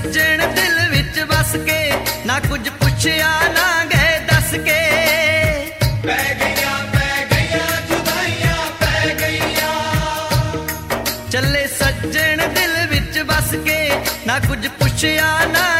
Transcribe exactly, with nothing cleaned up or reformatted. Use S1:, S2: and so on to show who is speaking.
S1: सज्जन दिल विच बस के, ना कुछ पुछया ना गए दस के।
S2: पै गईयां पै गईयां जुदाइयां पै गईयां।
S1: चले सज्जन दिल विच बस के, ना कुछ पुछया ना